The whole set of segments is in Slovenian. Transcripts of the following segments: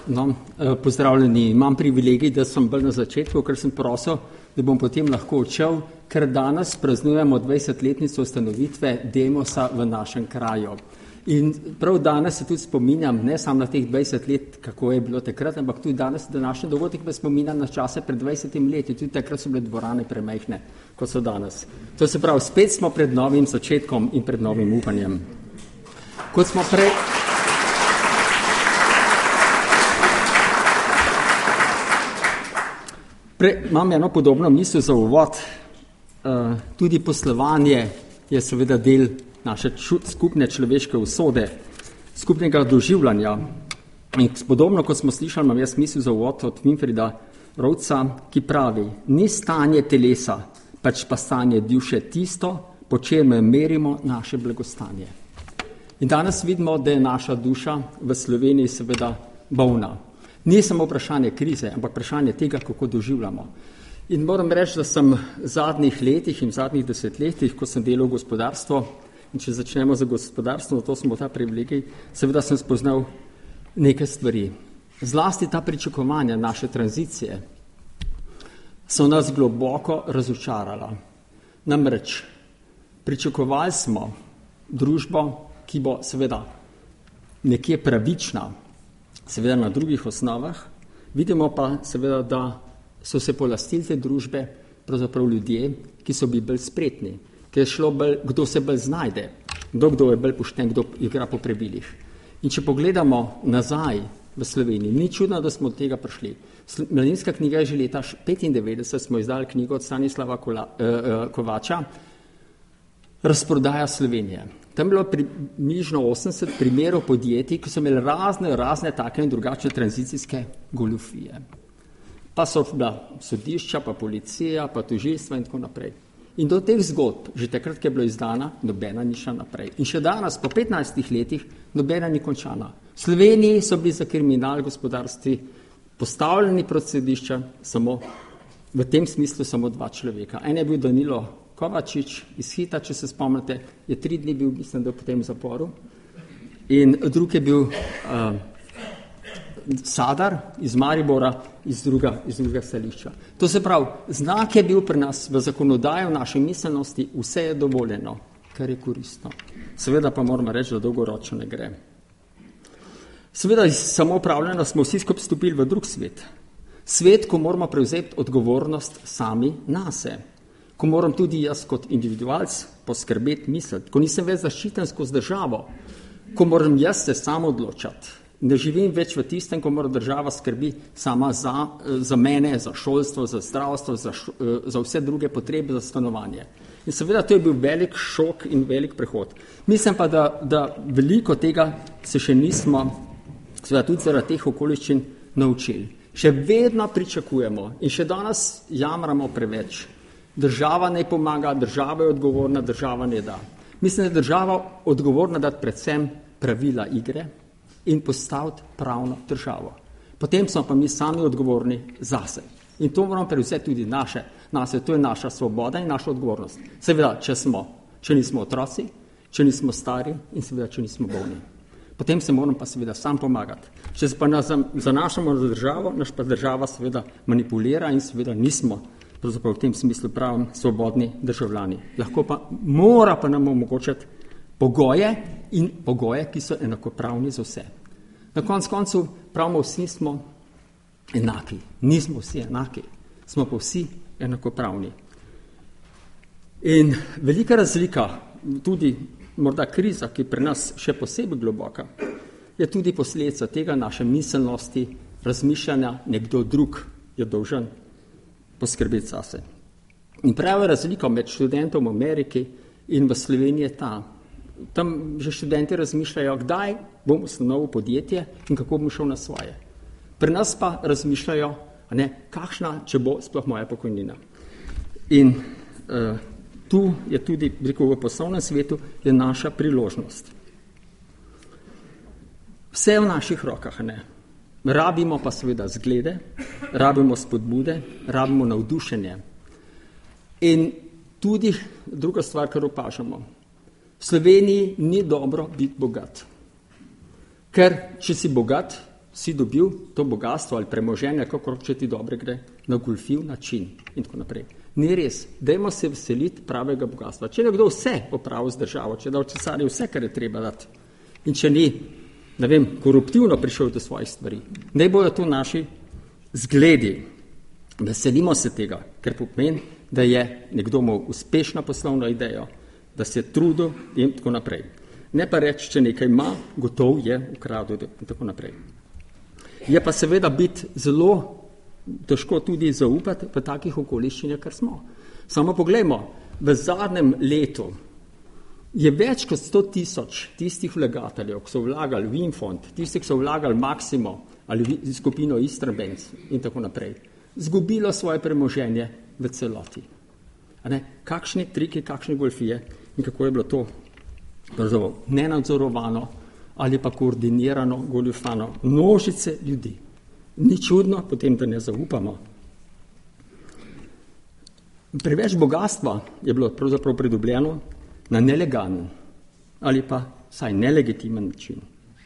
No, pozdravljeni. Imam privilegij, da sem bil na začetku, ker sem prosil, da bom potem lahko odšel, ker danes praznujemo 20-letnico ustanovitve Demosa v našem kraju. In prav danes se tudi spominjam, ne samo na teh 20 let, kako je bilo takrat, ampak tudi danes današnji dogodek me spominja na čase pred 20 leti. Tudi takrat so bile dvorane premajhne, kot so danes. To se pravi, spet smo pred novim začetkom in pred novim upanjem. Kot smo imam eno podobno misel za uvod. Tudi poslovanje je seveda del naše skupne človeške usode, skupnega doživljanja. In podobno, kot smo slišali, imam jaz misel za uvod od Winfrida Rovca, ki pravi, ni stanje telesa, pač pa stanje duše tisto, po čemer merimo naše blagostanje. In danes vidimo, da je naša duša v Sloveniji seveda bolna. Ni samo vprašanje krize, ampak vprašanje tega, kako doživljamo. In moram reči, da sem v zadnjih letih in v zadnjih desetletjih, ko sem delal v gospodarstvo, in če začnemo za gospodarstvo, to smo ta privilegij, seveda sem spoznal nekaj stvari. Zlasti ta pričakovanja naše tranzicije so nas globoko razočarala. Namreč pričakovali smo družbo, ki bo seveda nekje pravična, seveda na drugih osnovah, vidimo pa seveda, da so se polastili te družbe pravzaprav ljudje, ki so bili bolj spretni, ker je šlo bolj, kdo se bolj znajde, kdo je bolj pošten, kdo igra po pravilih. In če pogledamo nazaj v Sloveniji, ni čudno, da smo od tega prišli. Mladinska knjiga je že leta 1995, smo izdali knjigo od Stanislava Kovača, Razprodaja Slovenije. Tam je bilo približno 80 primerov podjetij, ki so imeli razne take in drugačne tranzicijske goljufije. Pa so bila sodišča, pa policija, pa tožilstva in tako naprej. In do teh zgodb, že takrat, ki je bilo izdana, nobena ni šla naprej. In še danes, po 15 letih, nobena ni končana. V Sloveniji so bili za kriminal gospodarstvi postavljeni pred sodišča samo v tem smislu samo dva človeka. En je bil Danilo Kovačič iz Hita, če se spomnite, je 3 dni bil, mislim, da potem v zaporu. In drug je bil Sadar iz Maribora, iz druga stališča. To se pravi, znak je bil pri nas v zakonodaji, v naši miselnosti, vse je dovoljeno, kar je koristno. Seveda pa moramo reči, da dolgoročno ne gre. Seveda iz samoupravljanja smo vsi skupaj stopili v drug svet. Svet, ko moramo prevzeti odgovornost sami nase. Ko moram tudi jaz kot individualc poskrbeti, misliti, ko nisem več zaščiten skozi državo, ko moram jaz se sam odločati, ne živim več v tistem, ko mora država skrbi sama za mene, za šolstvo, za zdravstvo, za vse druge potrebe, za stanovanje. In seveda to je bil velik šok in velik prehod. Mislim pa, da veliko tega se še nismo, seveda tudi zaradi teh okoliščin, naučili. Še vedno pričakujemo in še danes jamramo preveč. Država ne pomaga, država je odgovorna, država ne da. Mislim, da je država odgovorna dati predvsem pravila igre in postaviti pravno državo. Potem smo pa mi sami odgovorni zase. In to moramo prevzeti tudi naše. To je naša svoboda in naša odgovornost. Seveda, če nismo otroci, če nismo stari in seveda, če nismo bolni. Potem se moramo pa seveda sam pomagati. Če se pa zanašamo na državo, naš pa država seveda manipulira in seveda nismo pravzaprav v tem smislu pravim svobodni državljani. Lahko pa, mora pa nam omogočati pogoje, ki so enakopravni za vse. Na koncu pravimo, vsi smo enaki. Nismo vsi enaki, smo pa vsi enakopravni. In velika razlika, tudi morda kriza, ki je pri nas še posebej globoka, je tudi posledica tega naše miselnosti, razmišljanja, nekdo drug je dolžan poskrbeti zase. In prava razlika med študentom v Ameriki in v Sloveniji je ta. Tam že študenti razmišljajo, kdaj bom ustanovil podjetje in kako bom šel na svoje. Pri nas pa razmišljajo, kakšna, če bo sploh moja pokojnina. In tu je tudi, rekel, v poslovnem svetu je naša priložnost. Vse v naših rokah, Rabimo pa seveda zglede, rabimo spodbude, rabimo navdušenje. In tudi druga stvar, kar opažamo. V Sloveniji ni dobro biti bogat. Ker če si bogat, si dobil to bogatstvo ali premoženje, kako če ti dobre gre, na golfiv način in tako naprej. Ni res. Dajmo se veseliti pravega bogatstva. Če nekdo vse opravil z državo, če da v cesarju vse, kar je treba dati, in če ni, ne vem, koruptivno prišel do svojih stvari, ne bojo to naši zgledi. Veselimo se tega, ker pomeni, da je nekdo imel uspešno poslovno idejo, da se je trudil in tako naprej. Ne pa reči, če nekaj ima, gotov je ukradel in tako naprej. Je pa seveda biti zelo težko tudi zaupati v takih okoliščinah, kar smo. Samo poglejmo, v zadnjem letu je več kot 100,000 tistih vlagateljev, ki so vlagali v Infond, tistih, ki so vlagali Maximo ali skupino Istrabenz in tako naprej, zgubilo svoje premoženje v celoti. Kakšni triki, kakšne golfije in kako je bilo to nenadzorovano ali pa koordinirano, goljufano množice ljudi. Ni čudno potem, da ne zaupamo. Preveč bogatstva je bilo pravzaprav pridobljeno na nelegalen ali pa vsaj nelegitimen način.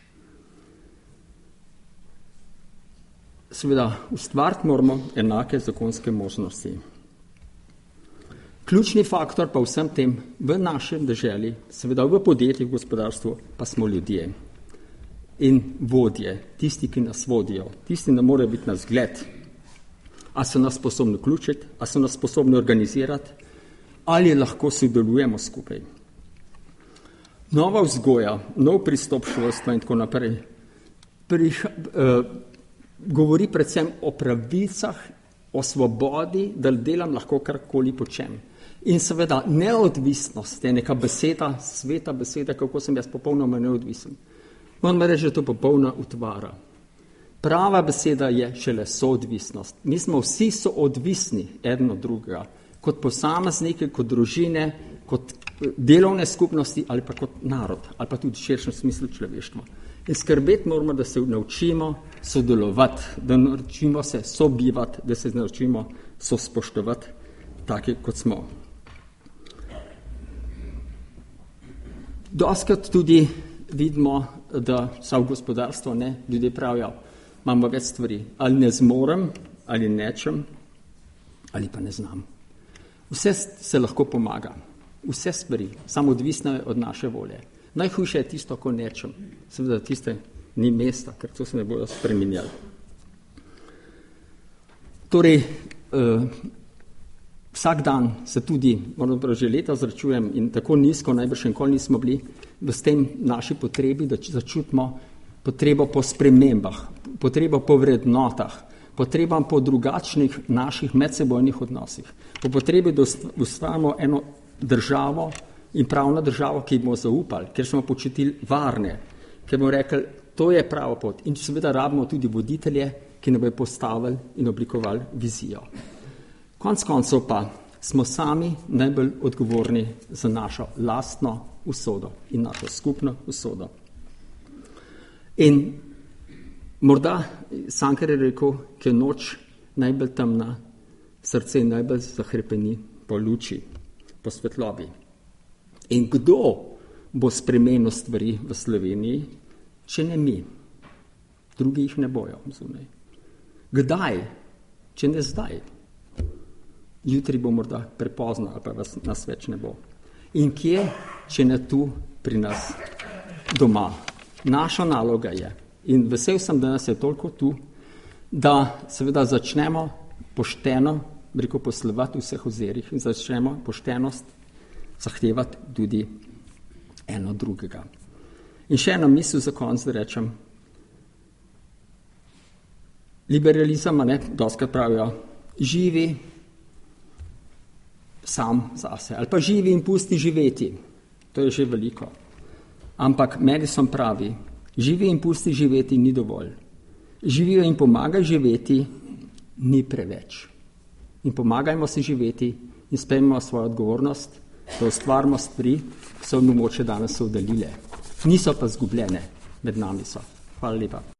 Seveda, ustvariti moramo enake zakonske možnosti. Ključni faktor pa vsem tem v našem deželi, seveda v podjetjih, v gospodarstvu, pa smo ljudje. In vodje, tisti, ki nas vodijo, tisti ne morejo biti na zgled. A so nas sposobni vključiti, a so nas sposobni organizirati, ali lahko sodelujemo skupaj. Nova vzgoja, nov pristop šolstva in tako naprej govori predvsem o pravicah, o svobodi, da delam lahko karkoli počem. In seveda neodvisnost je neka beseda, sveta beseda, kako sem jaz popolnoma neodvisen. Moram reči, da je to popolna utvara. Prava beseda je šele soodvisnost. Mi smo vsi soodvisni eden od drugega, kot posamezniki, kot družine, kot delovne skupnosti ali pa kot narod, ali pa tudi v širšem smislu človeštva. In skrbeti moramo, da se naučimo sodelovati, da naučimo se sobivati, da se naučimo sospoštovati taki, kot smo. Dostikrat tudi vidimo, da vsa v gospodarstvo, ljudje pravijo, imamo več stvari, ali ne zmorem, ali nečem, ali pa ne znam. Vse se lahko pomaga, vse stvari, samo odvisno je od naše volje. Najhujše je tisto, ko nečem, seveda tiste ni mesta, ker to se ne bodo spreminjali. Torej, vsak dan se tudi, moram prav že leta zračujem in tako nizko najbrž nikoli nismo bili, v tem naši potrebi, da začutimo potrebo po spremembah, potrebo po vrednotah, potrebo po drugačnih naših medsebojnih odnosih, po potrebi, da ustvarimo eno državo in pravno državo, ki bomo zaupali, ker smo počutili varne, ker bomo rekli, to je prava pot. In seveda rabimo tudi voditelje, ki nam bodo postavili in oblikovali vizijo. Konec koncev pa smo sami najbolj odgovorni za našo lastno usodo in našo skupno usodo. In morda Cankar je rekel, ki je noč najbolj temna, srce najbolj zahrepeni po luči, po svetlobi. In kdo bo spremenil stvari v Sloveniji, če ne mi? Drugi jih ne bojo zunaj. Kdaj, če ne zdaj? Jutri bo morda prepozno, ali pa nas več ne bo. In kje, če ne tu pri nas doma? Naša naloga je, in vesel sem, da nas je toliko tu, da seveda začnemo pošteno, poslovati v vseh ozirih in začnemo poštenost zahtevati tudi eno drugega. In še eno misel za konec, da rečem, liberalizem, dostikrat pravijo, živi sam zase, ali pa živi in pusti živeti. To je že veliko. Ampak Madison pravi, živi in pusti živeti ni dovolj. Živijo in pomagaj živeti ni preveč. In pomagajmo si živeti in sprejmemo svojo odgovornost, da ustvarimo stvari, ki so mogoče danes oddaljile. Niso pa zgubljene, med nami so. Hvala lepa.